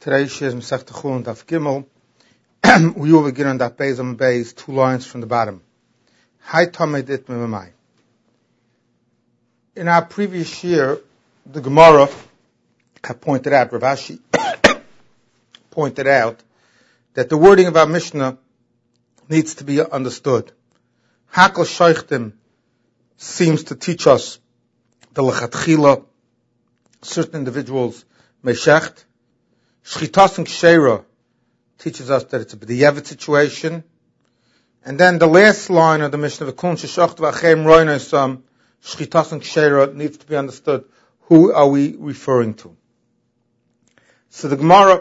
Today's shir is Masechta Chulin Daf Gimel. We will begin on Daf Beis on Beis, 2 lines from the bottom. Hai Tamei Dit Memamai. In our previous year, the Gemara had pointed out, Rav Ashi pointed out, that the wording of our Mishnah needs to be understood. Hakol Sheichtim seems to teach us the Lechatchila, certain individuals may shecht. Shchitas and Ksheira teaches us that it's a b'diavad situation. And then the last line of the Mishnah, V'kun sheshocht v'achem roinosam, Shchitas and Ksheira needs to be understood. Who are we referring to? So the Gemara,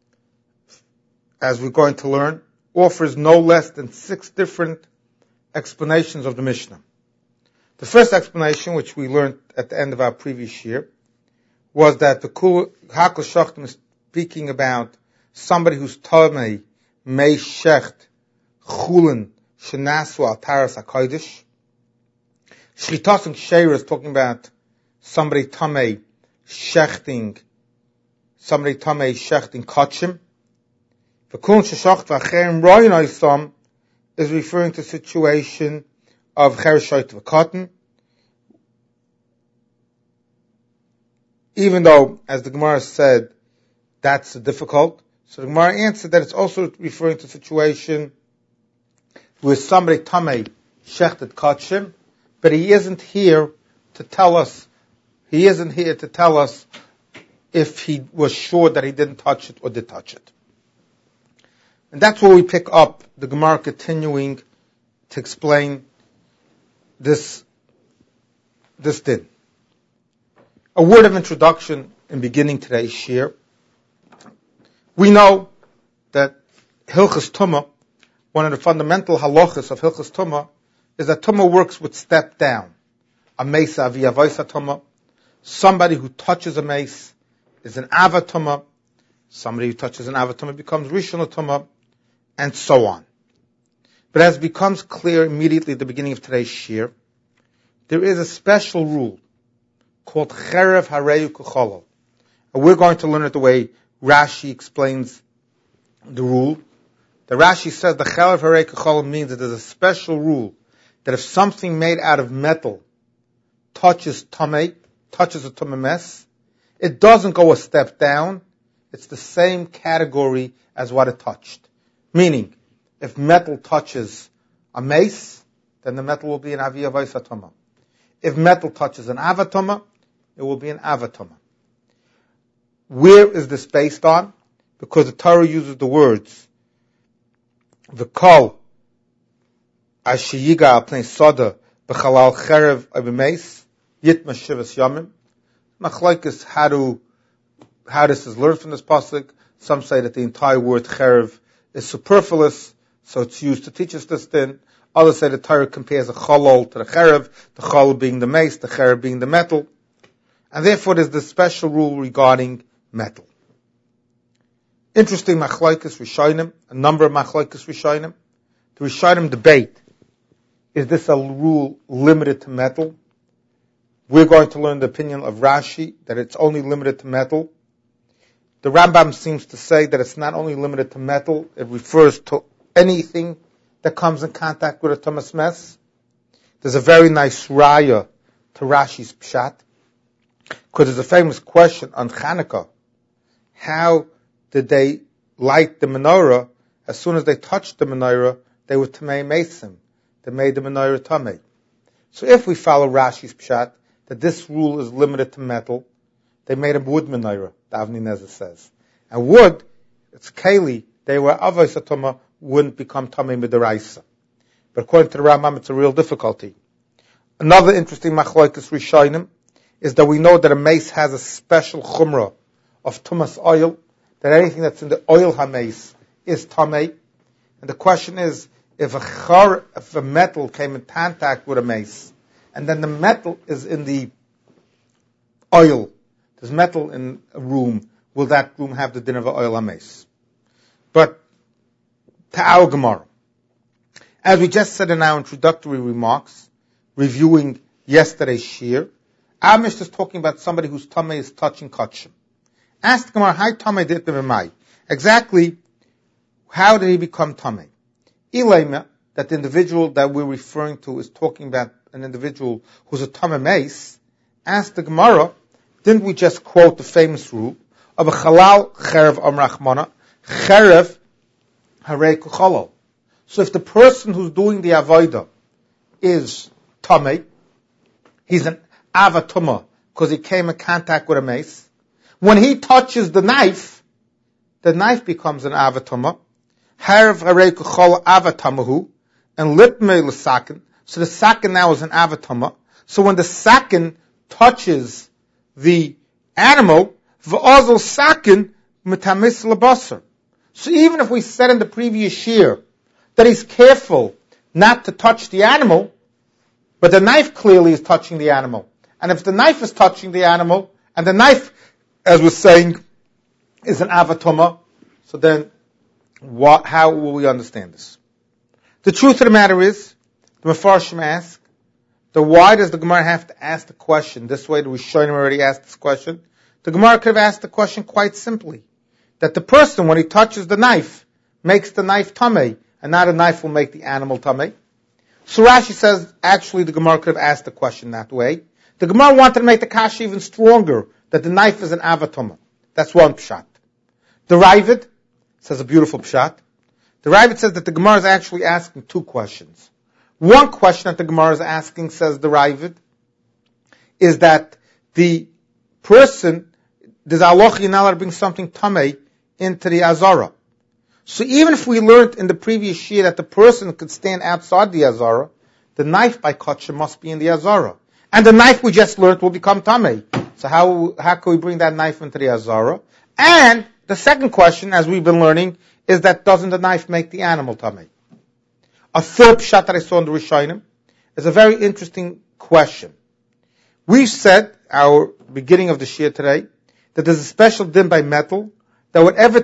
as we're going to learn, offers no less than 6 different explanations of the Mishnah. The first explanation, which we learned at the end of our previous year, was that the Hakol Shachtim is speaking about somebody who's Tamei, Mei Shecht, Chulin, Shenasu Al Taras HaKodesh. Shchitas and Ksheira is talking about somebody Tamei Shechting Kachim. V'kun Sheshocht V'achem Royin Oisam is referring to a situation of Chereshoit V'Katan. Even though, as the Gemara said, that's difficult. So the Gemara answered that it's also referring to a situation where somebody Tamei Shechted Kachim, but he isn't here to tell us if he was sure that he didn't touch it or did touch it. And that's where we pick up the Gemara continuing to explain this din. A word of introduction in beginning today's shir. We know that Hilchas Tumah, one of the fundamental halachas of Hilchas Tumah, is that Tumah works with step down. A meis avi avoisa Tumah. Somebody who touches a meis is an ava Tumah. Somebody who touches an ava Tumah becomes rishon Tumah, and so on. But as becomes clear immediately at the beginning of today's shir, there is a special rule called Cherev Hareyu K'cholol. And we're going to learn it the way Rashi explains the rule. The Rashi says the Cherev Hareyu K'cholol means that there's a special rule that if something made out of metal touches a tumah mess, it doesn't go a step down. It's the same category as what it touched. Meaning, if metal touches a mace, then the metal will be an avi avoisa tumah. If metal touches an avatoma, it will be an avatoma. Where is this based on? Because the Torah uses the words V'kol ashiyiga al pnei soda b'chalal cherev abimeis yitma shivas yamim. Machlokes how this is learned from this pasuk. Some say that the entire word cherev is superfluous, so it's used to teach us this din. Others say the Torah compares a cholol to the cherev, the cholol being the mace, the cherev being the metal. And therefore there's this special rule regarding metal. Interesting machlokes rishonim, a number of machlokes rishonim. The rishonim debate, is this a rule limited to metal? We're going to learn the opinion of Rashi, that it's only limited to metal. The Rambam seems to say that it's not only limited to metal, it refers to anything that comes in contact with a tumas mess. There's a very nice raya to Rashi's pshat, because there's a famous question on Chanukah. How did they light the menorah? As soon as they touched the menorah, they were tamei mesim. They made the menorah tamei. So if we follow Rashi's pshat, that this rule is limited to metal, they made a wood menorah, the Avnei Nezer says. And wood, it's keli, they were avos atoma, wouldn't become tamei midaraisa. But according to the Rambam, it's a real difficulty. Another interesting machlokes rishonim is that we know that a mace has a special chumrah of tumas oil, that anything that's in the oil ha-mace is tamei. And the question is, if a metal came in contact with a mace, and then the metal is in the oil, there's metal in a room, will that room have the din of oil ha-mace? But to our Gemara, as we just said in our introductory remarks, reviewing yesterday's shir, our Mishnah is talking about somebody whose tamei is touching kachim. Ask the Gemara, "Hi tamei dit b'mai." exactly how did he become tamei? Ilema, that the individual that we're referring to is talking about an individual who's a tamei meis, asked the Gemara, didn't we just quote the famous rule of a halal cherev amrachmana, cherev harei kuchalal? So if the person who's doing the avodah is tamei, he's an avatuma because he came in contact with a mace. When he touches the knife becomes an avatuma. Harev harei kuchalal avatamahu, and litmei l'sakin. So the sakin now is an avatuma. So when the sakin touches the animal, v'ozol sakin mitamis labasar. So even if we said in the previous year that he's careful not to touch the animal, but the knife clearly is touching the animal. And if the knife is touching the animal, and the knife, as we're saying, is an avatuma, so then how will we understand this? The truth of the matter is, the Mefarshim ask, why does the Gemara have to ask the question this way? The Rishonim already asked this question. The Gemara could have asked the question quite simply, that the person, when he touches the knife, makes the knife tamei, and not a knife will make the animal tamei. So Rashi says, actually the Gemara could have asked the question that way. The Gemara wanted to make the kasha even stronger, that the knife is an avatuma. That's one pshat. The Ravid says a beautiful pshat. The Ravid says that the Gemara is actually asking two questions. One question that the Gemara is asking, says the Ravid, is that the person, does Allah Yinal bring something tamei into the Azara? So even if we learned in the previous year that the person could stand outside the Azara, the knife by kosher must be in the Azara. And the knife we just learned will become tamei. So how can we bring that knife into the Azara? And the second question, as we've been learning, is that doesn't the knife make the animal tamei? A third pshat that I saw in the Rishonim is a very interesting question. We've said, our beginning of the shir today, that there's a special din by metal, that whatever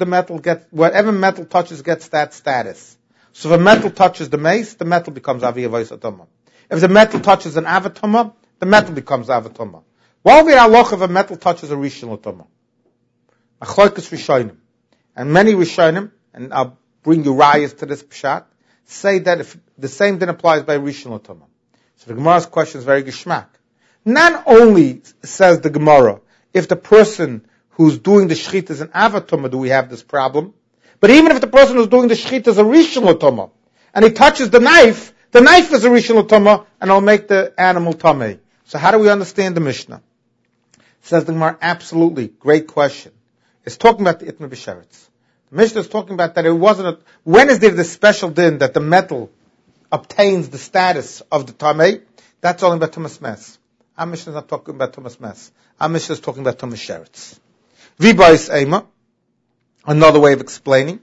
metal touches gets that status. So if a metal touches the mace, the metal becomes aviyavos atoma. If the metal touches an avatoma, the metal becomes avatoma. What will be halacha if a metal touches a rishon atoma? Achloikus Rishonim. And many Rishonim, and I'll bring you rayas to this pshat, say that if the same din applies by rishon atoma. So the Gemara's question is very geschmack. Not only says the Gemara, if the person who's doing the shechita is an avatoma, do we have this problem? But even if the person who's doing the shechita is a rishon atoma, and he touches the knife is a rishon atoma, and it'll make the animal tamei. So how do we understand the Mishnah? Says the Gemara, absolutely, great question. It's talking about the itma b'sheretz. The Mishnah is talking about that it wasn't when is there the special din that the metal obtains the status of the tamei? That's only about tumas mes. Our Mishnah is not talking about tumas mes. Our Mishnah is talking about tumas sheretz. V'bais ema, another way of explaining,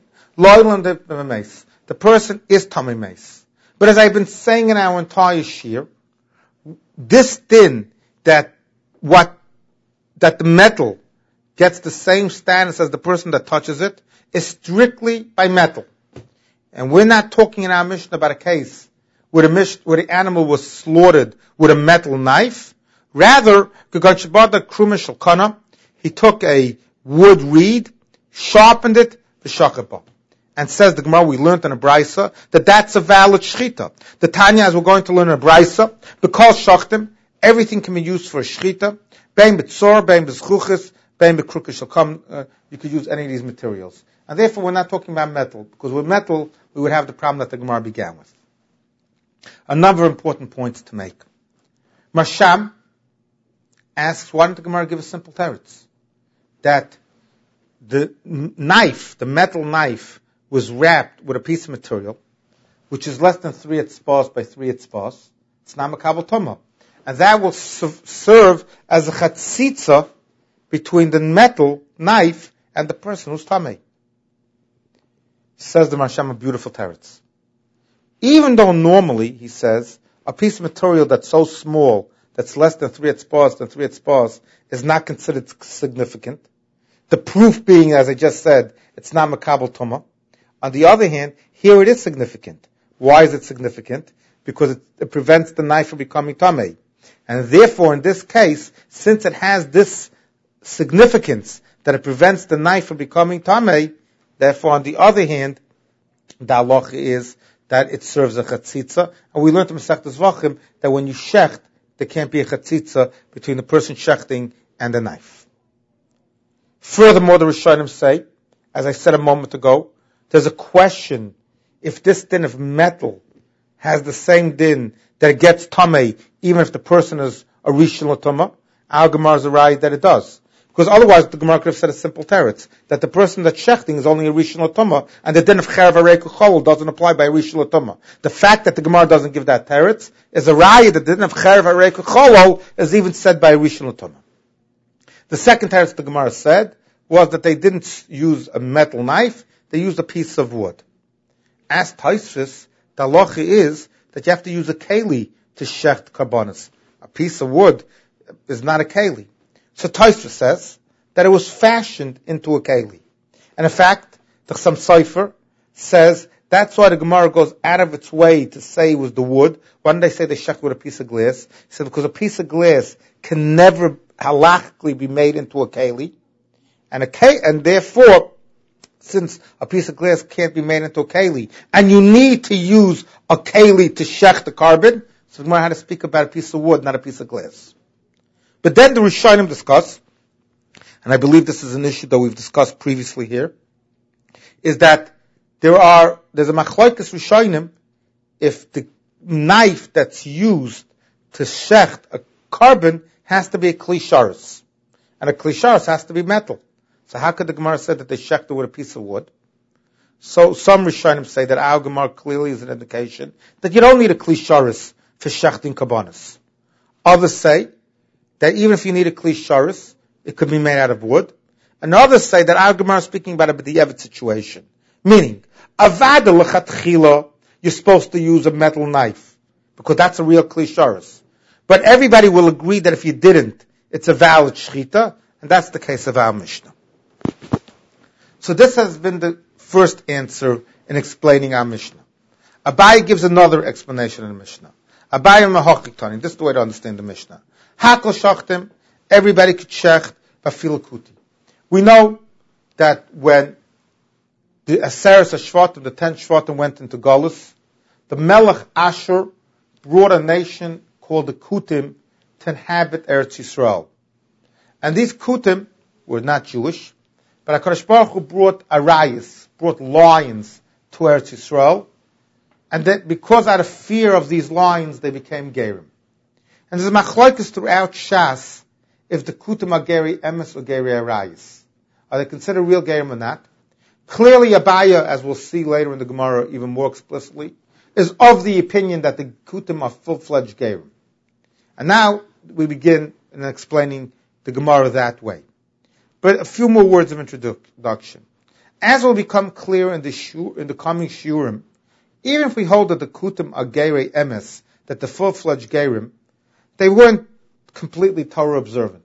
the person is tamei meis. But as I've been saying in our entire shir, this din that the metal gets the same status as the person that touches it is strictly by metal. And we're not talking in our Mishnah about a case where the animal was slaughtered with a metal knife. Rather, he took a wood reed, sharpened it, and says the Gemara, we learned in a Braisa, that's a valid shechita. The Tanya, as we're going to learn in a Braisa, because shachtim, everything can be used for a shechita. Bein b'tzor, bein b'zchuchis, bein b'krukish, you could use any of these materials. And therefore we're not talking about metal, because with metal, we would have the problem that the Gemara began with. Another important point to make. Marsham asks, why don't the Gemara give a simple teretz? That the knife, the metal knife, was wrapped with a piece of material, which is less than 3 etzbas by 3 etzbas. It's not makabel toma. And that will serve as a chatzitza between the metal knife and the person who's tamei. Says the Marsham, a beautiful teretz. Even though normally, he says, a piece of material that's so small, that's less than 3 etzbas, is not considered significant. The proof being, as I just said, it's not makabel toma. On the other hand, here it is significant. Why is it significant? Because it prevents the knife from becoming tamei. And therefore, in this case, since it has this significance that it prevents the knife from becoming tamei. Therefore, on the other hand, the halacha is that it serves a chatzitza. And we learned in Masechtas Zvachim that when you shecht, there can't be a chatzitza between the person shechting and the knife. Furthermore, the Rishonim say, as I said a moment ago, there's a question if this din of metal has the same din that it gets tamei, even if the person is a rishon l'tumah. Our Gemara is right that it does. Because otherwise the Gemara could have said a simple teretz, that the person that's shechting is only a rishon l'tumah, and the din of cherev harei k'chol doesn't apply by rishon l'tumah. The fact that the Gemara doesn't give that teretz is a raya that the din of cherev harei k'chol is even said by rishon l'tumah. The second teretz the Gemara said was that they didn't use a metal knife, they used a piece of wood. As Tosfos, the halacha is that you have to use a keli to shecht karbonos. A piece of wood is not a keli. So Tosfos says that it was fashioned into a keli. And in fact, the Chassam Sofer says that's why the Gemara goes out of its way to say it was the wood. Why didn't they say they shecht with a piece of glass? He said because a piece of glass can never halachically be made into a keli. And therefore, since a piece of glass can't be made into a keli, and you need to use a keli to shecht the carbon, so the Gemara had to speak about a piece of wood, not a piece of glass. But then the Rishonim discuss, and I believe this is an issue that we've discussed previously here, is that there's a machlokes Rishonim if the knife that's used to shecht a carbon has to be a kli sharos, and a kli sharos has to be metal. So how could the Gemara say that they shecht it with a piece of wood? So some Rishonim say that our Gemara clearly is an indication that you don't need a kli sharos for shechting karbonos. Others say that even if you need a kli sharos, it could be made out of wood. And others say that our Gemara is speaking about a b'diavad situation. Meaning, avada l'chatchila, you're supposed to use a metal knife, because that's a real kli sharos. But everybody will agree that if you didn't, it's a valid shchita, and that's the case of our Mishnah. So this has been the first answer in explaining our Mishnah. Abaye gives another explanation in the Mishnah. Abaye mahachik tani. This is the way to understand the Mishnah. Hakol shachtim, everybody could shecht bafil kuti. We know that when the Aseres HaShvatim, the 10 Shvatim went into Galus, the Melech Asher brought a nation called the Kutim to inhabit Eretz Yisrael. And these Kutim were not Jewish, but HaKadosh Baruch Hu brought arayas, brought lions to Eretz Yisrael, and that because out of fear of these lions, they became Gerim. And there's a machlokes throughout Shas, if the Kutim are Geri Emes or Geri Arayas. Are they considered real Gerim or not? Clearly Abaye, as we'll see later in the Gemara even more explicitly, is of the opinion that the Kutim are full-fledged Gerim. And now we begin in explaining the Gemara that way. But a few more words of introduction. As will become clear in the coming Shurim, even if we hold that the Kutim are Gerei Emes, that the full-fledged Gerim, they weren't completely Torah observant.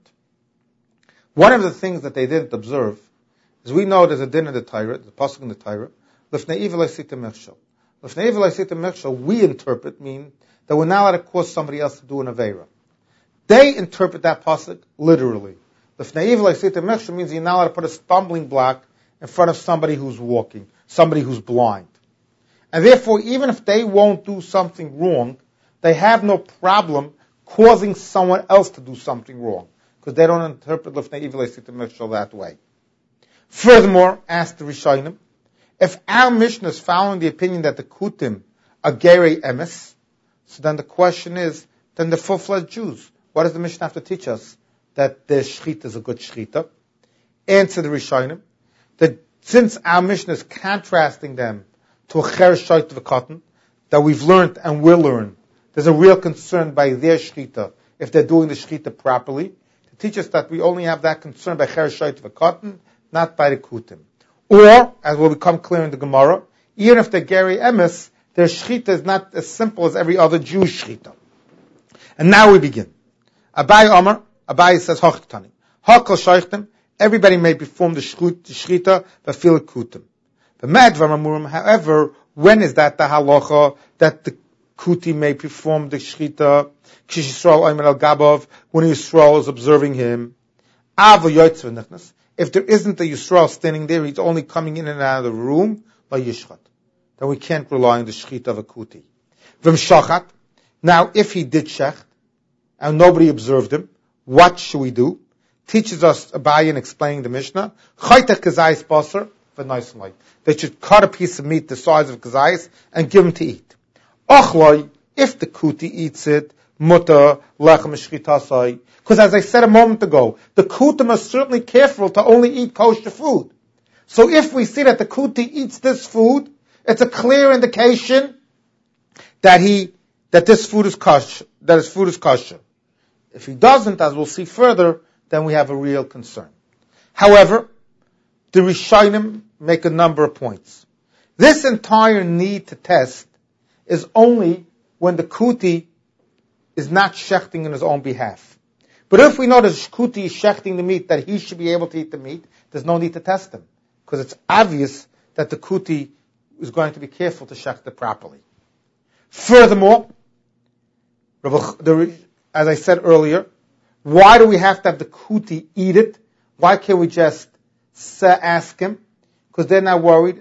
One of the things that they didn't observe is we know there's a din in the Torah, the pasuk in the Torah, L'fnei Ivel Asita Mechshel. L'fnei Ivel Asita Mechshel, we interpret mean that we're not allowed to cause somebody else to do an Aveira. They interpret that pasuk literally. L'fnei Ivel Asita Mechshel means you're not allowed to put a stumbling block in front of somebody who's walking, somebody who's blind. And therefore, even if they won't do something wrong, they have no problem causing someone else to do something wrong, because they don't interpret L'fnei Ivel Asita Mechshel that way. Furthermore, asked the Rishonim, if our Mishnah is following the opinion that the Kutim are Gerei Emes, so then the question is, then the full-fledged Jews, what does the Mishnah have to teach us? That their shchita is a good shchita? Answer the Rishonim, that since our Mishnah is contrasting them to a cher shoyt v'katan, that we've learned and will learn, there's a real concern by their shchita, if they're doing the shchita properly, to teach us that we only have that concern by cher shoyt v'katan, not by the Kutim. Or, as will become clear in the Gemara, even if they're Gerei Emes, their shchita is not as simple as every other Jewish shchita. And now we begin. Abaye says, Hochiktani. Hakol shaychtim, everybody may perform the shchita, bafil Kutim. The Madvar Amurim, however, when is that the halacha that the Kuti may perform the shchita? Kish Yisrael Oymer al Gabov, when Yisrael is observing him. Avo Yotzv Nichnas. if there isn't a Yisrael standing there, he's only coming in and out of the room, by Yishchat. Then we can't rely on the Shechit of a Kuti. V'm Shachat. Now, if he did Shecht, and nobody observed him, what should we do? Teaches us Abaye in explaining the Mishnah. Chaytech kazayis basar v'noismai. They should cut a piece of meat the size of kazayis and give him to eat. Ochloi, if the Kuti eats it, mutter lechem shchitasai. Because as I said a moment ago, the Kutim are certainly careful to only eat kosher food. So if we see that the Kuti eats this food, it's a clear indication that this food is kosher, that his food is kosher. If he doesn't, as we'll see further, then we have a real concern. However, the Rishonim make a number of points. This entire need to test is only when the Kuti is not shechting in his own behalf. But if we know that Kuti is shechting the meat, that he should be able to eat the meat, there's no need to test him. Because it's obvious that the Kuti is going to be careful to shecht it properly. Furthermore, as I said earlier, why do we have to have the Kuti eat it? Why can't we just ask him? Because they're not worried.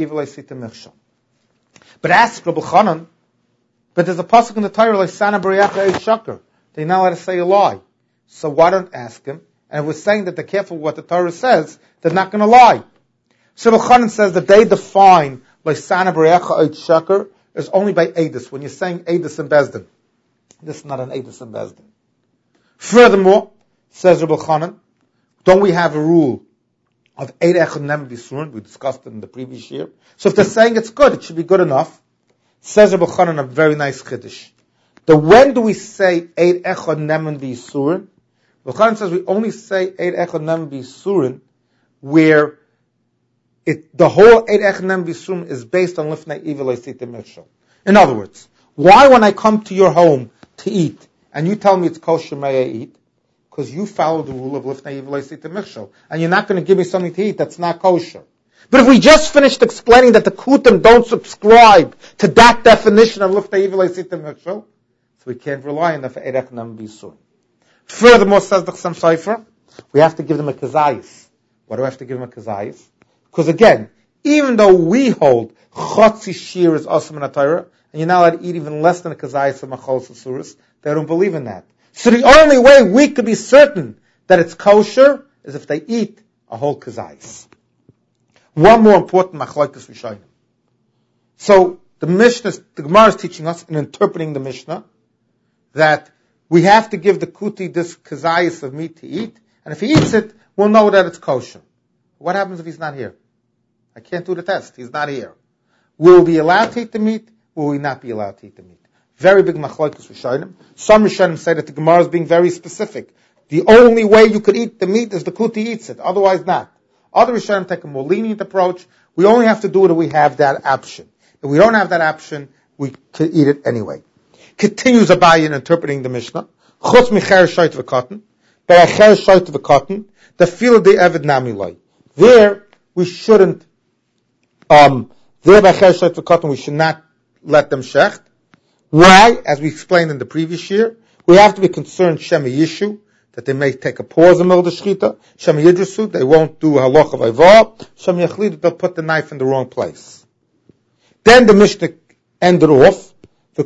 But ask Rabbi Chanan, but there's a pasuk in the Torah like Sana B'Riyacha Shakar. They're not allowed to say a lie. So why don't ask him? And if we're saying that they're careful with what the Torah says, they're not going to lie. So Rabbi Chanan says that they define like Sana B'Riyacha Shakar is only by Eidus. When you're saying Eidus and Bezdin, this is not an Eidus and Bezdin. Furthermore, says Rabbi Chanan, don't we have a rule of Eid Echad Nem B'Yisurin? We discussed it in the previous year. So if they're saying it's good, it should be good enough. Says Rabbi Chanan a very nice chiddush. When do we say Eid Echad Nem B'Yisurin? Rabbi Chanan says we only say Eid Echad Nem B'Yisurin where the whole Eid Echad Nem B'Yisurin is based on Lifnei Ivul Eisita Michshel. In other words, why when I come to your home to eat, and you tell me it's kosher, may I eat? Because you follow the rule of Lifnei Ivul Eisita Michshel, and you're not going to give me something to eat that's not kosher. But if we just finished explaining that the Kutim don't subscribe to that definition of Lifnei Ivul Eisita Michshel, so we can't rely on that for Eid Echad Nem B'Yisurin. Furthermore, says the Chassam Sofer, we have to give them a kazayis. Why do we have to give them a kazayis? Because again, even though we hold Chotzi Shir is awesome in a Torah, and you're not allowed to eat even less than a kazayis of Machol Susurus, they don't believe in that. So the only way we could be certain that it's kosher is if they eat a whole kazayis. One more important machlokes Rishonim. So the Gemara is teaching us in interpreting the Mishnah that we have to give the Kuti this kazayis of meat to eat, and if he eats it, we'll know that it's kosher. What happens if he's not here? I can't do the test. He's not here. Will we be allowed to eat the meat? Will we not be allowed to eat the meat? Very big machlokes Rishonim. Some Rishonim say that the Gemara is being very specific. The only way you could eat the meat is the Kuti eats it. Otherwise not. Other Rishonim take a more lenient approach. We only have to do it if we have that option. If we don't have that option, we could eat it anyway. Continues Abaye in interpreting the Mishnah. Chutz micher shoyt v'katan. Be'acher shoyt v'katan. The feel the Eved Namilai. There, we shouldn't, there be'acher shoyt v'katan, we should not let them shecht. Why? As we explained in the previous year, we have to be concerned Shema Yishu, that they may take a pause in the middle of the shechita. Shema Yidrusu, they won't do halach of Ayvah. Shema Yachlidu, they'll put the knife in the wrong place. Then the Mishnah ended off. The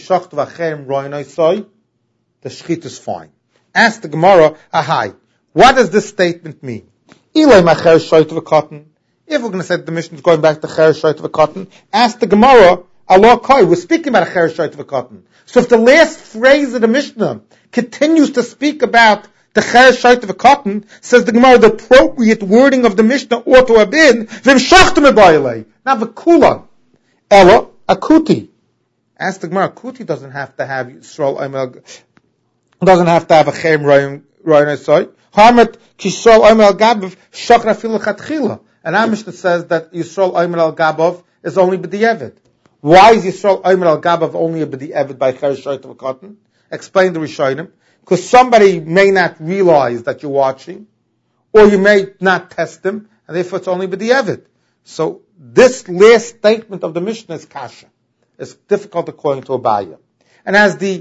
shechit is fine. Ask the Gemara, ahai, what does this statement mean? If we're going to say that the Mishnah is going back to cher shoyt v'katan, ask the Gemara, Allah Kai, we're speaking about a cher shoyt v'katan. So if the last phrase of the Mishnah continues to speak about the cher shoyt v'katan, says the Gemara, the appropriate wording of the Mishnah ought to have been v'mshachtem ebayalei, not v'kulan, ella akuti. Ask the Gemara, Kuti doesn't have to have Yisrael Omer, doesn't have to have a Chem Ryan Esoi. Hamet Kisrael Omer al Gabav Shachra Fil Chatchila. And our Mishnah says that Yisrael Omer al Gabav is only b'di'evid. Why is Yisrael Omer al Gabav only a b'di'evid by Cher Shoyt v'Katan? Explain the Rishonim. Because somebody may not realize that you're watching, or you may not test them, and therefore it's only b'di'evid. So this last statement of the Mishnah is kasha. It's difficult according to Abaye. And as the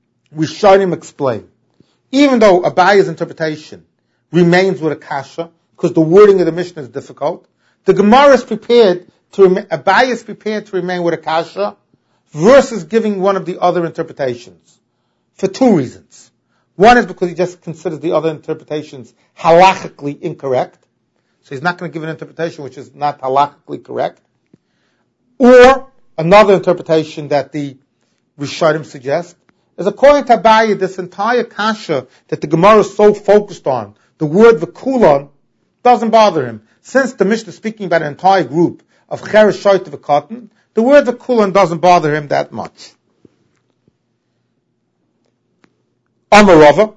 Rishonim explain, even though Abaye's interpretation remains with a kasha, because the wording of the Mishnah is difficult. The Gemara is prepared Abaye is prepared to remain with a kasha versus giving one of the other interpretations for two reasons. One is because he just considers the other interpretations halachically incorrect. So he's not going to give an interpretation which is not halachically correct. Or another interpretation that the Rishonim suggest is, according to Abaye, this entire kasha that the Gemara is so focused on, the word v'kulon, doesn't bother him. Since the Mishnah is speaking about an entire group of cheresh, shoyt, v'katan, the word v'kulon doesn't bother him that much. Amar Rava,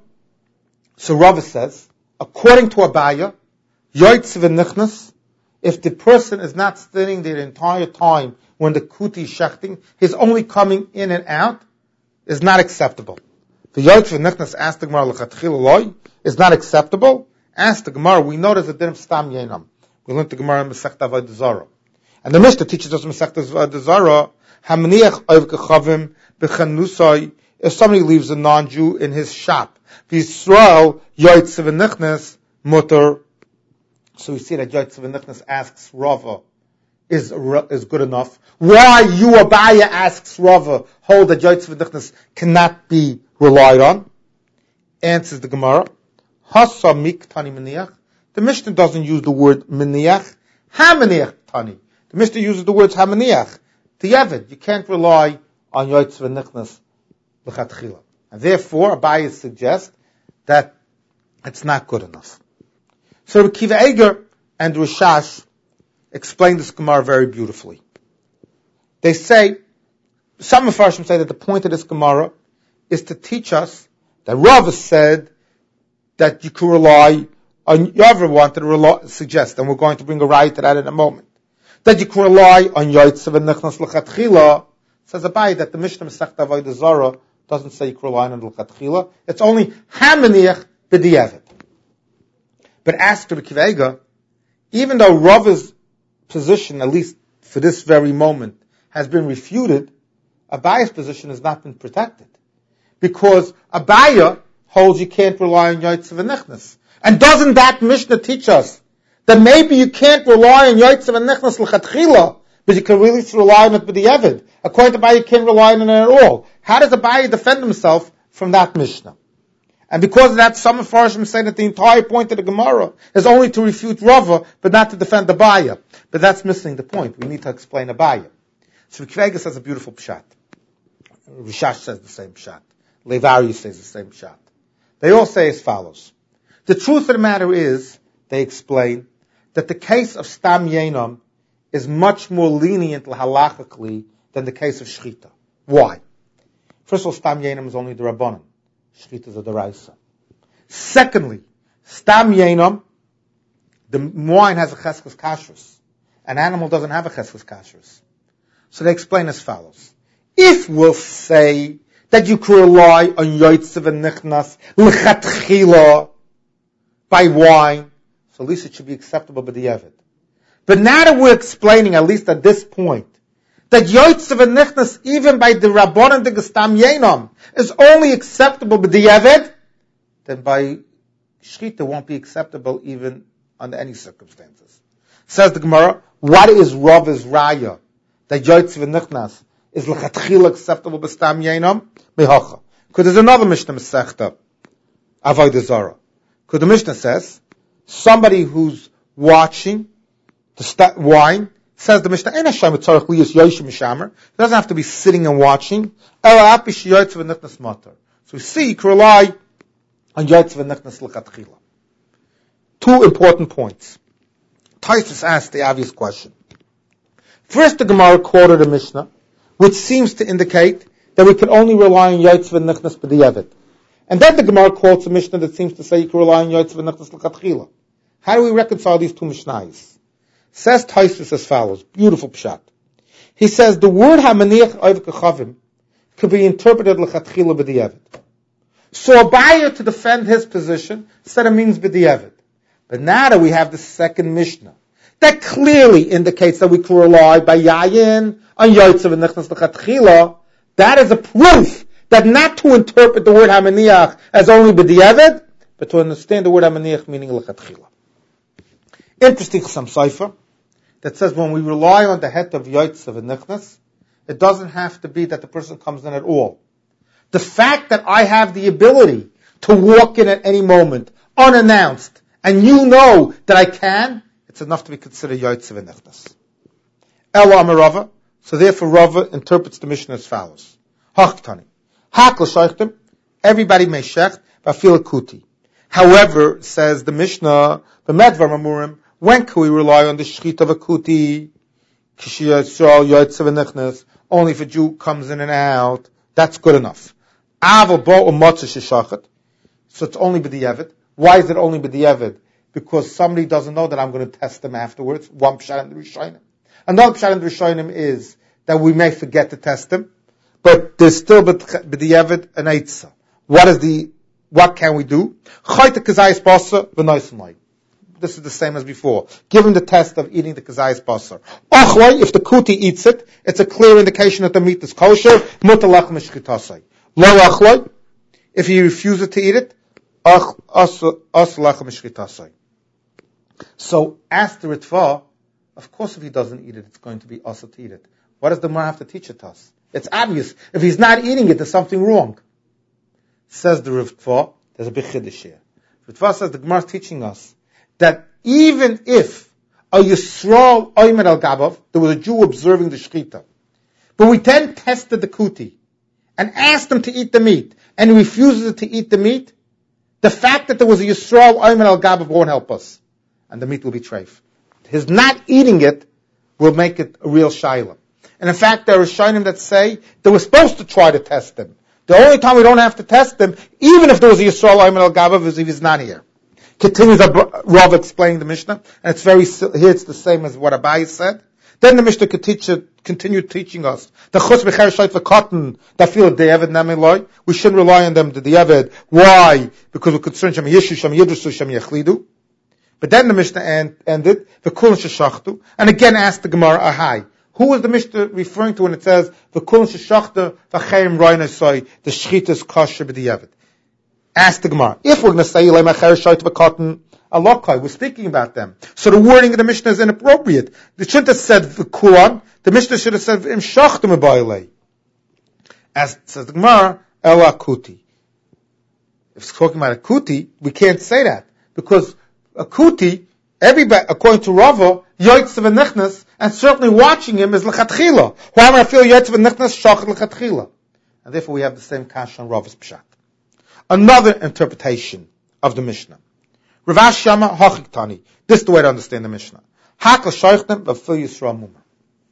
so Rava says, according to Abaye, yoytz v'nichnas, if the person is not standing the entire time when the kuti is shechting, he's only coming in and out, is not acceptable. The yoytz v'nichnas, asked the Gemara l'chatchila loy, is not acceptable. Ask the Gemara, we know there's a din of stam yenam. We learned the Gemara in Masechta Avodah Zarah. And the Mishnah teaches us Masechta Avodah Zarah, hamniach oiv kechavim b'chanusai, if somebody leaves a non-Jew in his shop, v'Yisrael yoytz v'nichnas mutter. So we see that yoytz v'nichnas asks Rava, is good enough. Why you, Abaye, asks Rava, hold that yoytz v'nichnas cannot be relied on? Answers the Gemara, Hasa mik tani meniach. The Mishnah doesn't use the word meniach. Ha-meniach tani. The Mishnah uses the words ha-meniach. Diavad. You can't rely on yoytz v'nichnas l'chatchila. And therefore, Abaye suggests that it's not good enough. So Kiva Eger and Rishash explain this Gemara very beautifully. They say, some Mefarshim say that the point of this Gemara is to teach us that Rava said that you could rely on, Yavar wanted to suggest, and we're going to bring a right to that in a moment, that you could rely on yoytz v'nichnas l'chatchila. Says Abaye that the Mishnah Masechta Avodah Zarah doesn't say you could rely on l'chatchila. It's only hamaniach b'diavad. But ask Rabbi Kiva Eger, even though Rava's position, at least for this very moment, has been refuted, Abaye's position has not been protected. Because Abaye holds you can't rely on yoytz v'nichnas. And doesn't that Mishnah teach us that maybe you can't rely on yoytz v'nichnas l'chatchila, but you can really rely on it b'diavad? According to Abaye, you can't rely on it at all. How does Abaye defend himself from that Mishnah? And because of that, some Mefarshim say that the entire point of the Gemara is only to refute Rava, but not to defend Abaye. But that's missing the point. We need to explain Abaye. So Kiva Eger says a beautiful pshat. Rishash says the same pshat. Levari says the same pshat. They all say as follows. The truth of the matter is, they explain, that the case of stam yenam is much more lenient halachically than the case of shchita. Why? First of all, stam yenam is only the rabbanon. Shchita is a deraisa. Secondly, stam yenam, the wine has a cheskes kashrus. An animal doesn't have a cheskes kashrus. So they explain as follows. If we'll say that you can rely on yoytz v'nichnas l'chatchila by wine, so at least it should be acceptable by the Yevid. But now that we're explaining, at least at this point, that yoytz v'nichnas, even by the rabbanon de gestam yenam, is only acceptable by the Yevid, then by shchita won't be acceptable even under any circumstances. Says the Gemara, what is Rava's raya that yoytz v'nichnas is l'chatchila acceptable by stam yenam? Mehacha. Because there's another Mishnah Masechta Avodah Zarah. Because the Mishnah says, somebody who's watching the wine, says the Mishnah, he doesn't have to be sitting and watching. So we see you can rely on yoytz v'nichnas l'chatchila. Two important points. Taisus asked the obvious question. First, the Gemara quoted a Mishnah, which seems to indicate that we can only rely on yoytz v'nichnas b'diavad. And then the Gemara quotes a Mishnah that seems to say you can rely on yoytz v'nichnas l'chatchila. How do we reconcile these two Mishnayos? Says Taisus as follows, beautiful pshat. He says the word hamaniach oiv kechavim could be interpreted l'chatchila b'diavad. So Abaye, to defend his position, said it means b'diavad. But now that we have the second Mishnah, that clearly indicates that we can rely by yayin on yoytz v'nichnas l'chatchila, that is a proof that not to interpret the word hamaniach as only b'diavad, but to understand the word hamaniach meaning l'chatchila. Interesting Chassam Sofer that says when we rely on the het of Yotze v'Nichnas, it doesn't have to be that the person comes in at all. The fact that I have the ability to walk in at any moment, unannounced, and you know that I can, it's enough to be considered Yotze v'Nichnas. Ela Amar Rava, so therefore Rava interprets the Mishnah as follows. Hachtani. Hakla Shaychtim, everybody may shecht, bafil kuti. However, says the Mishnah, the Medvar Mamurim, when can we rely on the shchit of a kuti? Only if a Jew comes in and out, that's good enough. So it's only b'di'evet. Why is it only b'di'evet? Because somebody doesn't know that I'm going to test them afterwards. One pshat in the Rishonim. Another pshat in the Rishonim is that we may forget to test them, but there's still b'di'evet an eitzah. What can we do? This is the same as before. Give him the test of eating the kazayis basar. If the kuti eats it, it's a clear indication that the meat is kosher. Mutalach mishchitasai. Lo achloi, if he refuses to eat it, aslach mishchitasai. So, ask the Ritva, of course if he doesn't eat it, it's going to be asa to eat it. What does the Gemara have to teach it us? It's obvious. If he's not eating it, there's something wrong. Says the Ritva, there's a big chiddush here. Ritva says the Gemara is teaching us that even if a Yisrael Oymer al Gabav, there was a Jew observing the Shechita, but we then tested the kuti and asked him to eat the meat, and he refuses to eat the meat, the fact that there was a Yisrael Oymer al Gabav won't help us, and the meat will be treif. His not eating it will make it a real shayla. And in fact, there are shaylim that say that we're supposed to try to test him. The only time we don't have to test him, even if there was a Yisrael Oymer al Gabav, is if he's not here. Continues Rav explaining the Mishnah, and it's here it's the same as what Abai said. Then the Mishnah continued teaching us the chus b'cher shayt v'katan that feel de'evid nameloi. We shouldn't rely on them to de'evid. Why? Because we're concerned shem yishu, shem yidrusu, shem yechlidu. But then the Mishnah ended v'kulin sheshachtu, and again asked the Gemara ahai. Who is the Mishnah referring to when it says v'kulin sheshachtu v'cheim roinasoi the shchita is kosher b'de'evid? Ask the Gemara. If we're going to say we're speaking about them. So the wording of the Mishnah is inappropriate. They shouldn't have said v'kulan. The Mishnah should have said v'imshachtem abayilei. As says the Gemara, ela kuti. If it's talking about a kuti, we can't say that because a kuti, everybody, according to Rava, yotze v'nichnas, and certainly watching him is lechatchila. Why am I feel yotze v'nichnas shach lechatchila? And therefore we have the same kasha on Rava's pshat. Another interpretation of the Mishnah. Rav Ashi Amar Hachiktani. This is the way to understand the Mishnah. Hakal Shaychtem V'Fil Yisrael Mumar.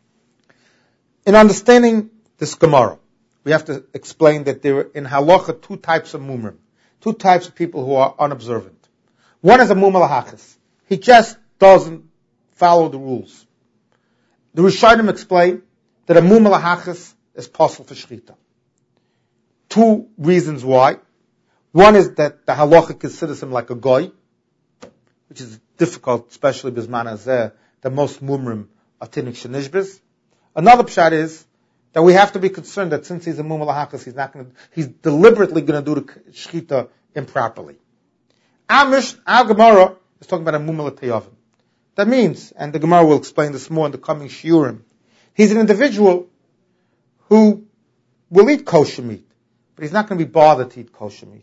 In understanding this Gemara, we have to explain that there are in halacha two types of mumrim, two types of people who are unobservant. One is a mumar lahachis. He just doesn't follow the rules. The Rishonim explain that a mumar lahachis is possible for shechita. Two reasons why. One is that the halacha considers him like a goy, which is difficult, especially bisman hazeh, that most mumrim are tinnik shenishbis. Another pshat is that we have to be concerned that since he's a mumar lahachas, he's deliberately going to do the shechita improperly. Our Gemara is talking about a mumar l'teyavim. That means, and the Gemara will explain this more in the coming shiurim, he's an individual who will eat kosher meat, but he's not going to be bothered to eat kosher meat.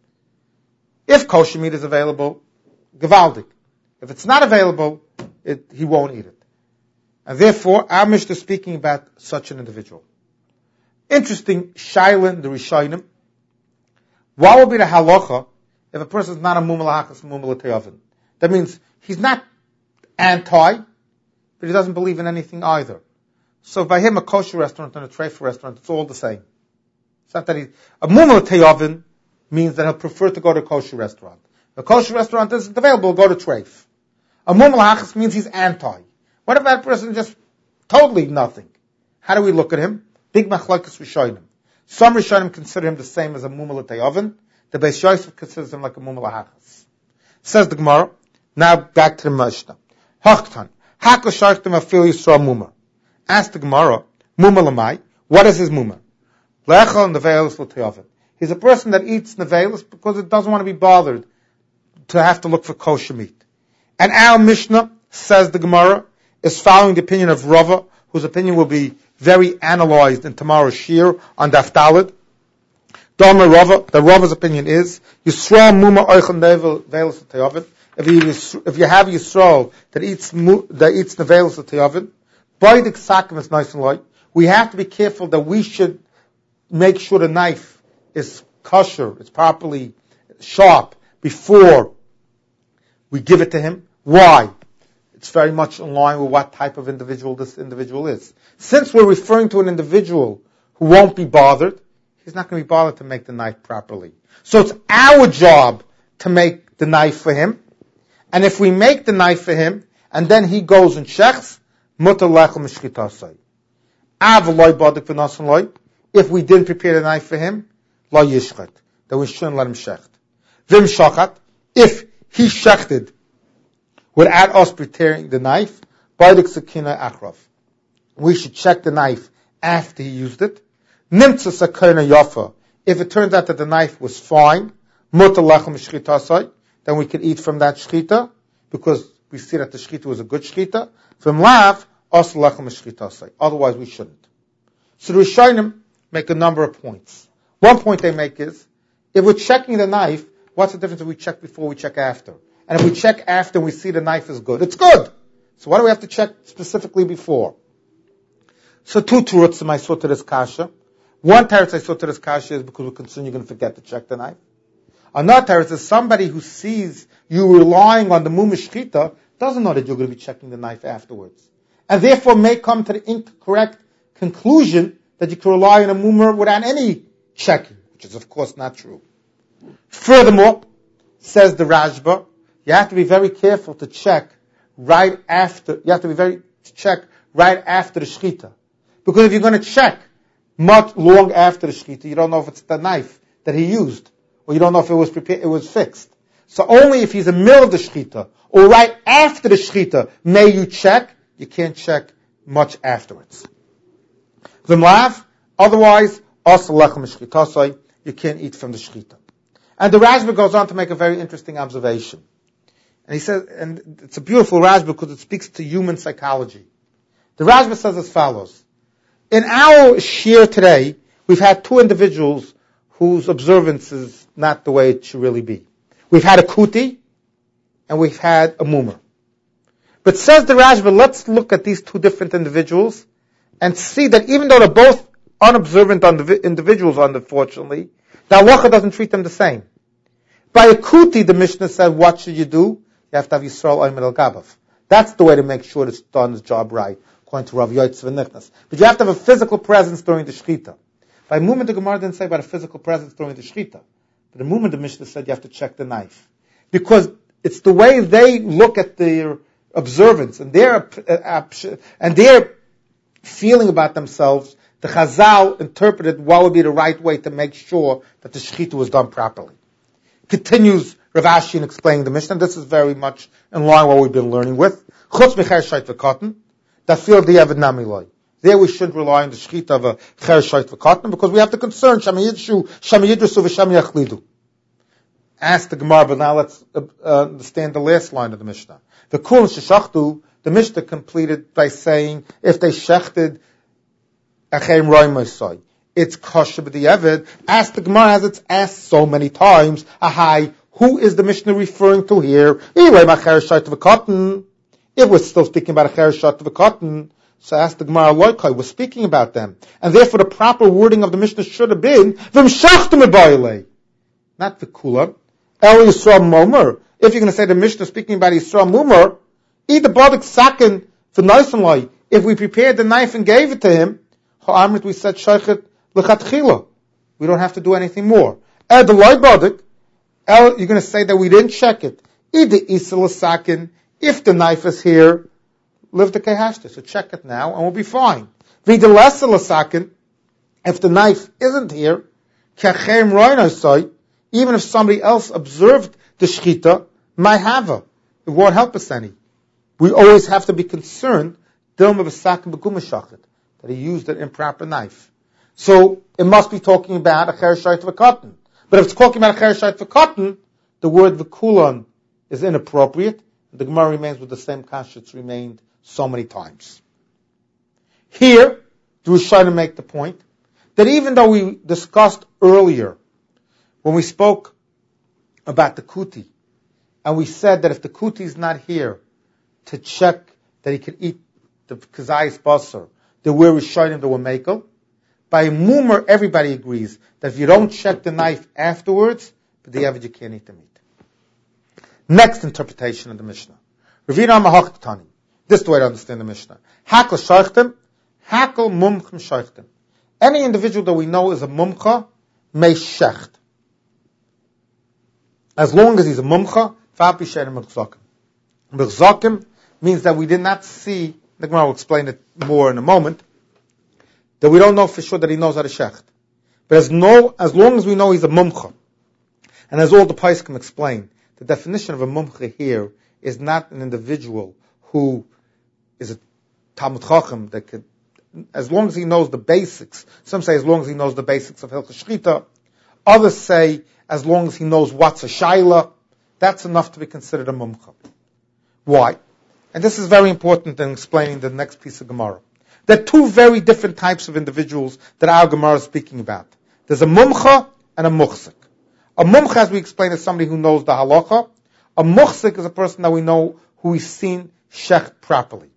If kosher meat is available, gevaldik. If it's not available, he won't eat it. And therefore, our Mishnah is speaking about such an individual. Interesting, Shailin, the Rishonim. What will be the halacha if a person is not a mumar lahachas, mumar l'teyavin? That means he's not anti, but he doesn't believe in anything either. So by him, a kosher restaurant and a treif restaurant, it's all the same. It's not that a mumar l'teyavin means that he'll prefer to go to a kosher restaurant. If a kosher restaurant isn't available, go to treif. A mumar lahachas means he's anti. What if that person just totally nothing? How do we look at him? Big machlokes rishonim. Some rishonim consider him the same as a mumar l'teyavin. The Beis Yosef considers him like a mumar lahachas. Says the Gemara. Now back to the Mishnah. Hachtan. Hakla sharchtem afil Yisrael mumar. Ask the Gemara. Mumar lamai. What is his mumar? Lechal neveilus l'teyavin. He's a person that eats neveilus because it doesn't want to be bothered to have to look for kosher meat. And our Mishnah says the Gemara, is following the opinion of Rava, whose opinion will be very analyzed in tomorrow's Shir on Daf Daled. Dama Rava, the Rava's opinion is, Yisrael muma oichel nevel veilus te'ovid. If you have Yisrael that eats nevelus te'ovid, by the ksakim is nice and light. We have to be careful that we should make sure the knife is kosher, it's properly sharp before we give it to him. Why? It's very much in line with what type of individual this individual is. Since we're referring to an individual who won't be bothered, he's not going to be bothered to make the knife properly. So it's our job to make the knife for him. And if we make the knife for him, and then he goes and checks, mutar lechem mishchitasai. Av loy badik v'nasan loy. If we didn't prepare the knife for him, lo yishchat. Then we shouldn't let him shecht. Vim shachat. If he shechted without us preparing the knife, badik sakina achraf. We should check the knife after he used it. Nimtza sakina yafa. If it turns out that the knife was fine, mutar lechem mishchitasai, then we can eat from that shchita, because we see that the shchita was a good shchita. From lav, as lechem shchitasai. Otherwise we shouldn't. So the Rishonim make a number of points. One point they make is, if we're checking the knife, what's the difference if we check before, we check after? And if we check after and we see the knife is good, it's good. So why do we have to check specifically before? So two terutzim I saw to this kasha. One teretz I saw to this kasha is because we're concerned you're going to forget to check the knife. Another teretz is somebody who sees you relying on the mumish shchita doesn't know that you're going to be checking the knife afterwards. And therefore may come to the incorrect conclusion that you can rely on a mummer without any checking, which is of course not true. Furthermore, says the Rashba, you have to be very careful to check right after the shchita. Because if you're going to check much long after the shchita, you don't know if it's the knife that he used, or you don't know if it was prepared, it was fixed. So only if he's in the middle of the shchita, or right after the shchita, may you check. You can't check much afterwards. V'mlav, otherwise, you can't eat from the shchita. And the Rashba goes on to make a very interesting observation. And he says, and it's a beautiful Rashba because it speaks to human psychology. The Rashba says as follows. In our shir today, we've had two individuals whose observance is not the way it should really be. We've had a kuti, and we've had a mummer. But says the Rashba, let's look at these two different individuals and see that even though they're both unobservant individuals, unfortunately, the halacha doesn't treat them the same. By a kuti, the Mishnah said, what should you do? You have to have Yisrael Oymed al Gabav. That's the way to make sure it's done his job right, according to Rav Yoitz V'Nichnas. But you have to have a physical presence during the shchita. By movement, the Gemara didn't say about a physical presence during the shchita. But the movement, the Mishnah said you have to check the knife. Because it's the way they look at their observance and their feeling about themselves. The Chazal interpreted what would be the right way to make sure that the shechita was done properly. Continues Rav Ashi in explaining the Mishnah. This is very much in line with what we've been learning with. Chutz mecher shait v'katan, that feel the Eved Nami loy. There we shouldn't rely on the shechita of a cher shait v'katan because we have to concern Shama Yidrusu v'Shama Yachlidu. Ask the Gemara, but now let's understand the last line of the Mishnah. The Kul Sheshachtu, the Mishnah completed by saying, if they shechted Achem Roy, it's kosher b'di'evid. Ask the Gemara, as it's asked so many times, ahai, who is the Mishnah referring to here? If we're still speaking about Acher Shat v'Katan, so ask the Gemara, Loikai, we're speaking about them. And therefore the proper wording of the Mishnah should have been, V'mshachtem ebayilei. Not the Kula. El Yisrael Momer. If you're going to say the Mishnah speaking about Yisrael Momer, eat the Badik Sakin for Noisenloi. If we prepared the knife and gave it to him, Ha'amrit, we said Sheichet L'chatchila. We don't have to do anything more. El Deloi Badik. El, you're going to say that we didn't check it. Eat the Isel Sakin. If the knife is here, live the Kehashta. So check it now and we'll be fine. V'delesel Sakin. If the knife isn't here, Kachem Roinosai, even if somebody else observed the shchita, might have it won't help us any. We always have to be concerned that he used an improper knife. So it must be talking about a cher shait v'katan. But if it's talking about a cher shait v'katan, the word v'kulan is inappropriate. The Gemara remains with the same kasha it's remained so many times. Here, the Rishonim make the point that even though we discussed earlier, when we spoke about the kuti, and we said that if the kuti is not here to check that he can eat the kazayis basar, that we're Rishonim, that we're mekel, by mumar, everybody agrees that if you don't check the knife afterwards, but the average you can't eat the meat. Next interpretation of the Mishnah. Ravina Mahakhtani. This is the way to understand the Mishnah. Hakal shaychtem, hakal mumchem shaychtem. Any individual that we know is a mumcha may shecht. As long as he's a mumcha, fa'api she'en mechzakim. Mechzakim means that we did not see, the Gemara will explain it more in a moment, that we don't know for sure that he knows how to shecht. But as long as we know he's a mumcha, and as all the Paiskim explain, the definition of a mumcha here is not an individual who is a Talmud Chacham that could, as long as he knows the basics. Some say as long as he knows the basics of Hilchos Shchita. Others say as long as he knows what's a shaila, that's enough to be considered a mumcha. Why? And this is very important in explaining the next piece of Gemara. There are two very different types of individuals that our Gemara is speaking about. There's a mumcha and a muchzik. A mumcha, as we explained, is somebody who knows the halacha. A muchzik is a person that we know who is seen shecht properly.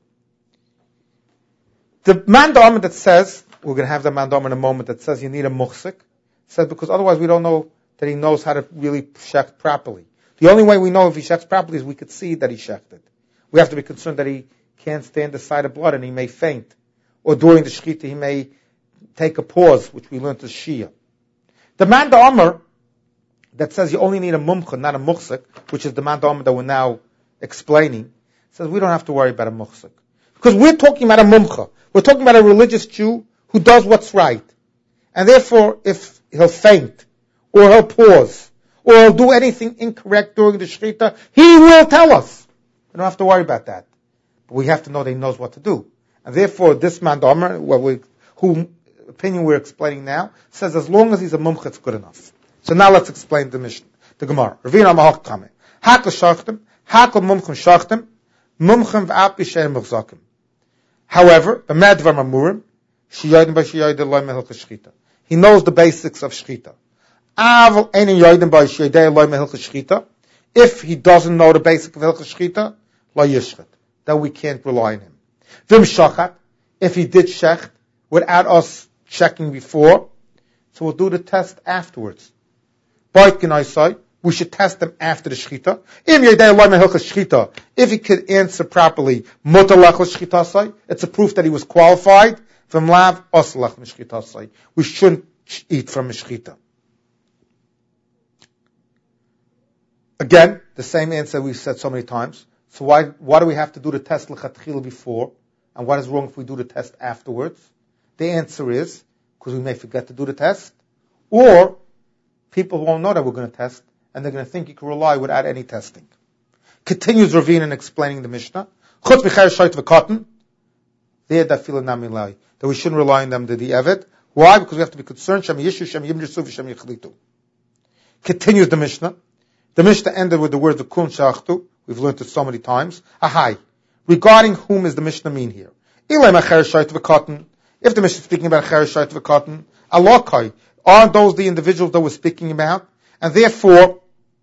The man da'amah that says, we're going to have the man da'amah in a moment, that says you need a muchzik, says because otherwise we don't know that he knows how to really shecht properly. The only way we know if he shechts properly is we could see that he shechted. We have to be concerned that he can't stand the sight of blood and he may faint. Or during the shechita he may take a pause, which we learned as Shia. The man da'amah that says you only need a mumcha, not a muchzik, which is the man da'amah that we're now explaining, says we don't have to worry about a muchzik. Because we're talking about a mumcha. We're talking about a religious Jew who does what's right. And therefore, if he'll faint, or he'll pause, or he'll do anything incorrect during the shechita, he will tell us. We don't have to worry about that. But we have to know that he knows what to do. And therefore, this man da'amah, whose opinion we're explaining now, says as long as he's a mumcha, it's good enough. So now let's explain the Mishnah, the Gemara. Ravina Mahakhtame. Hakal shachtem, hakal mumchem shachtem, mumchem v'api she'en mechzakim. However, the medvar mamurim, shiyadim by shiyadim loy mehilchas shchita. He knows the basics of shchita. Aval einin yadim by shiyadim loy mehilchas shchita. If he doesn't know the basic of hilchas shchita, loy yishchet. Then we can't rely on him. Vim shachat, if he did shecht without us checking before, so we'll do the test afterwards. We should test them after the shechita. If he could answer properly, it's a proof that he was qualified. We shouldn't eat from a shechita. Again, the same answer we've said so many times. So why do we have to do the test l'chatchila before? And what is wrong if we do the test afterwards? The answer is because we may forget to do the test, or people won't know that we're going to test, and they're going to think you can rely without any testing. Continues Ravina in explaining the Mishnah. Chutz v'cher shayt v'katan, that we shouldn't rely on them to the evet. Why? Because we have to be concerned. Shem yishu, shem yimrisu, v'shem yichlitu. Continues the Mishnah. The Mishnah ended with the words of kun shachtu. We've learned it so many times. Ahai. Regarding whom is the Mishnah mean here? Ilay macher shayt v'katan. If the Mishnah is speaking about cher shayt v'katan, alakai. Aren't those the individuals that we're speaking about? And therefore,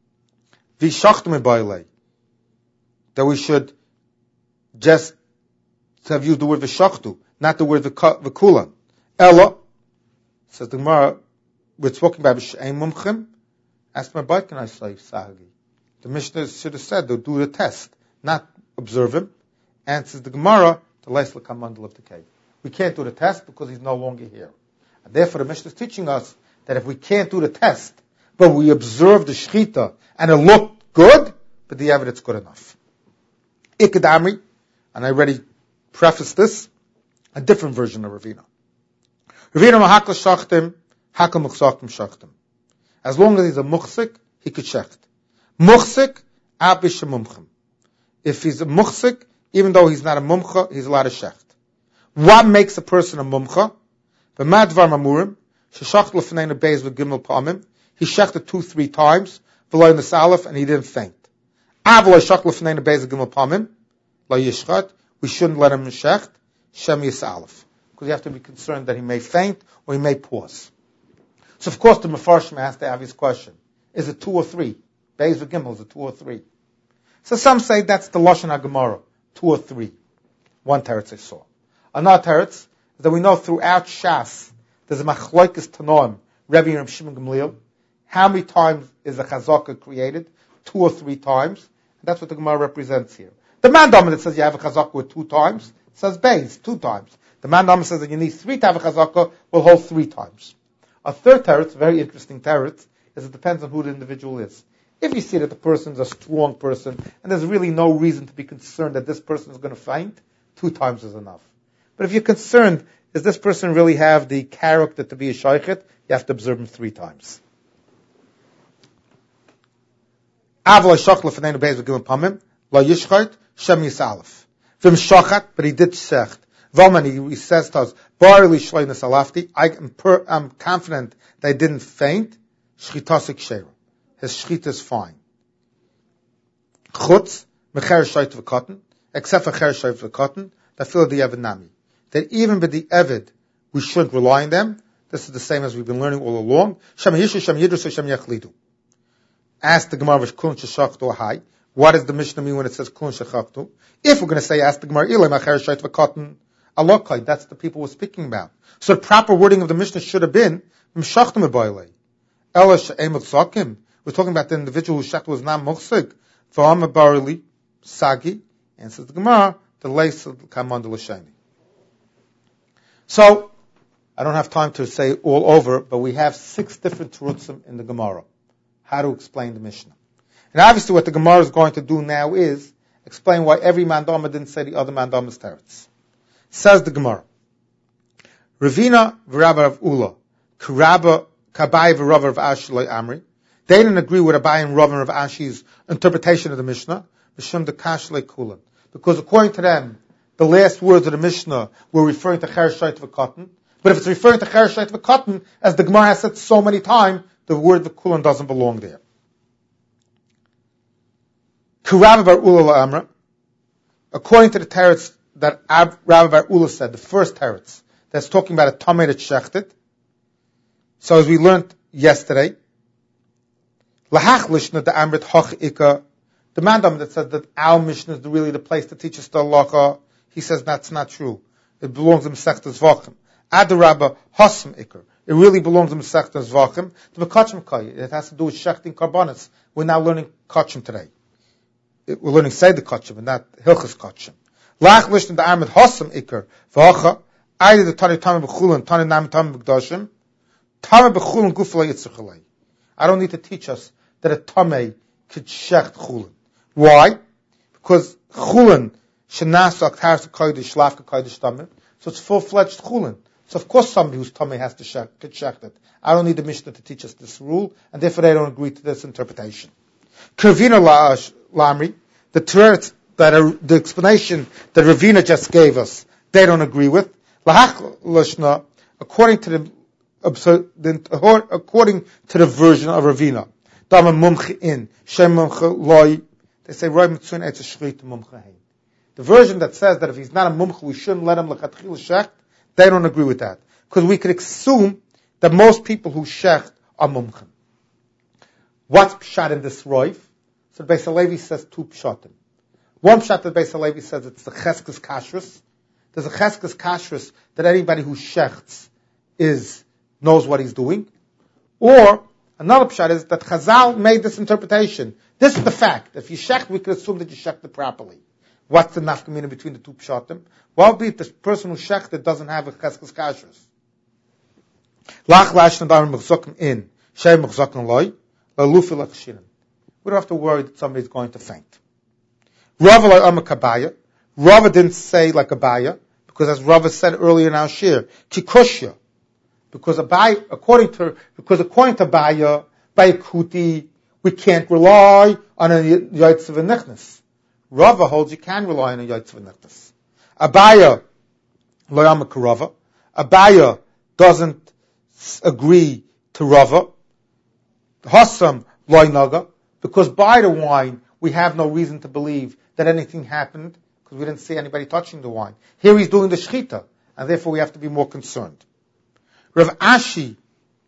that we should just have used the word v'shachtu, not the word v'kulan. Ella, says the Gemara, we're talking about v'she'en mumchim. Ask my bike, can I say sagi? The Mishnah should have said, they'll do the test, not observe him. Answers the Gemara, the leis l'kamandal of the cave. We can't do the test because he's no longer here. And therefore, the Mishnah is teaching us that if we can't do the test, but we observe the shechita and it looked good, but the evidence good enough. Ikadamri, and I already prefaced this, a different version of Ravina. Ravina mahakal shachtim, hakal muchsakim shachtim. As long as he's a muchsik, he could shecht. Muchsik, abish mumchim. If he's a muchsik, even though he's not a mumcha, he's allowed to shecht. What makes a person a mumcha? V'madvar mamurim, sheshacht l'fneina beis v'gimel pamim. He shechted 2-3 times, below the salaf, and he didn't faint. Avla shakla f'neina beis gimel pamim, la yishchat. We shouldn't let him shecht. Shem Yis'alef. Because you have to be concerned that he may faint or he may pause. So of course the Mefarshim asked the obvious question. Is it 2 or 3? Beis v'gimel, is it 2 or 3? So some say that's the Lashon HaGemara. 2 or 3. One teretz I saw. Another teretz is that we know throughout Shas, there's a Machlokes Tanoim, Rebbe and Reb Shimon Gamliel. How many times is a Chazaka created? 2 or 3 times. And that's what the Gemara represents here. The man dominant says you have a Chazaka with 2 times. It says Beis, 2 times. The man dominant says that you need 3 to have a Chazaka, will hold 3 times. A third teretz, very interesting teretz, is it depends on who the individual is. If you see that the person is a strong person, and there's really no reason to be concerned that this person is going to faint, 2 times is enough. But if you're concerned, does this person really have the character to be a shaykhet, you have to observe him 3 times. Avla shachla f'neinu beis v'gimel pamim, la yishchait, shem yis'alef. V'im shachat, but he did shecht. V'alman, he says to us, barely shleinas alafti, I'm confident that I didn't faint, shchitasik sheira. His shchita is fine. Chutz, mecher shayt v'kotten, except for cher shayt v'kotten, that feel the Eved Nami. That even with the Eved, we shouldn't rely on them. This is the same as we've been learning all along. Shem yishu, shem yidrus, shem yachlidu. Ask the Gemara, kulun sheshachtu ahai. What does the Mishnah mean when it says kulun sheshachtu? If we're going to say, ask the Gemara, ilay mecher shayt v'kotten, alokai, that's the people we're speaking about. So the proper wording of the Mishnah should have been, mshachtu mebaylei. Ela she'emot zakim. We're talking about the individual whose shech was not muchsig. V'ama barili, sagi, and says the Gemara, the lace of Kamand l'sheni. So, I don't have time to say all over, but we have 6 different terutzim in the Gemara. How to explain the Mishnah. And obviously what the Gemara is going to do now is explain why every mandama didn't say the other mandama's teretz. Says the Gemara. Ravina v'Rabba Rav Ula, Karaba Kabai v'Rava Rav Ashi loy Amri. They didn't agree with Abai and Rav and Rav Ashi's interpretation of the Mishnah, Mishum dekash le'kulan. Because according to them, the last words of the Mishnah were referring to cher shayt v'kotten. But if it's referring to cher shayt v'kotten, as the Gemara has said so many times, the word v'kulan doesn't belong there. Karaba bar Ula la'amra. According to the teretz that Rabbi bar Ula said, the first teretz, that's talking about a tamei that's shechted. So as we learned yesterday, lahach lishna the amrit hoch ika. The mandam that says that our Mishnah is really the place to teach us the halacha, he says that's not true. It belongs to Masechtas Zvachim. Adarabba Hasam Iker. It really belongs to Masechtas Zvachim. To the Kachim Kai. It has to do with Shechting Karbanis. We're now learning Kachim today. We're learning Seder Kachim and not Hilchas Kachim. Lach Lishn the Amid Hasam Iker. V'acha. Either the Tani Tami B'chulin, Tani Nami Tami B'gdashim. Tami B'chulin Gufla Yitzchakhalei. I don't need to teach us that a Tamei could Shecht Chulin. Why? Because Chulin shenasak tarsa kodesh lafka kodesh tamim, so it's full-fledged Chulin. So of course somebody who's tummy has to get shechted. I don't need the Mishnah to teach us this rule, and therefore they don't agree to this interpretation. Kervina Lamri, the teretz the explanation that Ravina just gave us, they don't agree with. Lahach Lashna, according to the version of Ravina, Dama Mumche in Shem Mumche Loi. They say, the version that says that if he's not a mumch, we shouldn't let him l'chatchil shecht, they don't agree with that. Because we could assume that most people who shecht are mumchim. What's pshat in this roif? So the Beis Halevi says 2 pshatim. One pshat that Beis Halevi says it's the cheskes kashrus. There's a cheskes kashrus that anybody who shechts knows what he's doing. Or, another pshat is that Chazal made this interpretation. This is the fact. If you shecht, we could assume that you shechted properly. What's the nafkamina between the 2 pshatim? Well, be it the person who shechted doesn't have a cheskes kashrus. Lach lashna dar mechzokim in, shay mechzokim loy, lalufi lachshirim. We don't have to worry that somebody's going to faint. Rava loy ama kabaya. Rava didn't say like Abaya, because as Rava said earlier in our shir, kikushya. Because according to Abaya, by Kuti, we can't rely on a Yaitz V'Nichnas. Rava holds you can rely on a Yaitz V'Nichnas. Abaya, Loyama Karava. Abaya doesn't agree to Rava. Hassam, Loy Naga. Because by the wine, we have no reason to believe that anything happened because we didn't see anybody touching the wine. Here he's doing the shechita, and therefore we have to be more concerned. Rav Ashi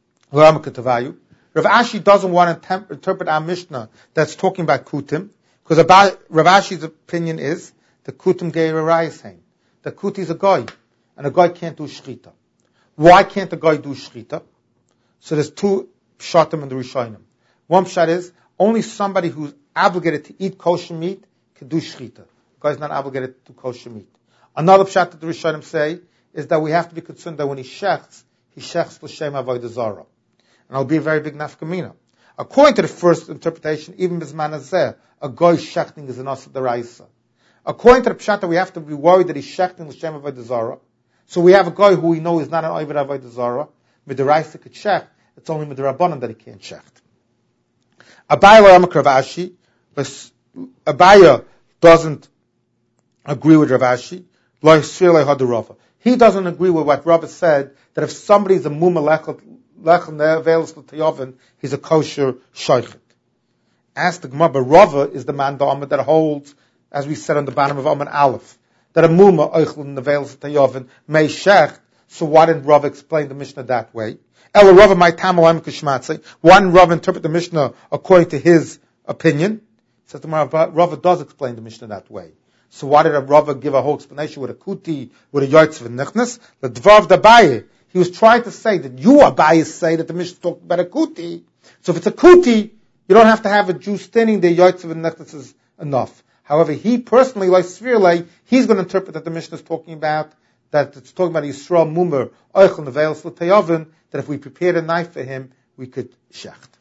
doesn't want to interpret our Mishnah that's talking about kutim, because Rav Ashi's opinion is the kutim geir rayasein. The kuti is a guy, and a guy can't do shechita. Why can't a guy do shechita? So there's two pshatim in the Rishonim. One pshat is only somebody who's obligated to eat kosher meat can do shechita. The guy's not obligated to do kosher meat. Another pshat that the Rishonim say is that we have to be concerned that when he shechts l'shem avodah zarah. And it'll be a very big nafkamina. According to the first interpretation, even bizman hazeh, a guy shechting is an asa d'oraisa. According to the pshat, we have to be worried that he's shechting l'shem avodah zarah. So we have a guy who we know is not an oived avodah zarah. Mid'oraisa could shecht. It's only mid'rabanan that he can't shecht. Abaya Rav Ashi. Abaya doesn't agree with Rav Ashi. He doesn't agree with what Rava said, that if somebody's a muma lechem ne'avelos l'tayovin, he's a kosher shaychet. Ask the Gemara, but Rava is the man that holds, as we said on the bottom of Amud Aleph, that a muma oichel ne'avelos l'tayovin may shecht. So why didn't Rava explain the Mishnah that way? Ela Rava my tamalim kishmatzei. Why didn't Rava interpret the Mishnah according to his opinion? Says the Gemara, Rava does explain the Mishnah that way. So why did Rava give a whole explanation with a kuti, with a yotz of nichnas? The dvav d'Abaye. He was trying to say that you Abaye say that the Mishnah talked about a kuti. So if it's a kuti, you don't have to have a Jew standing there. Yotz of nichnas is enough. However, he personally, like Svirle, he's going to interpret that the Mishnah is talking about that it's talking about Yisrael Mumar Oichel Neveil L'Tayovin, that if we prepared a knife for him, we could shecht.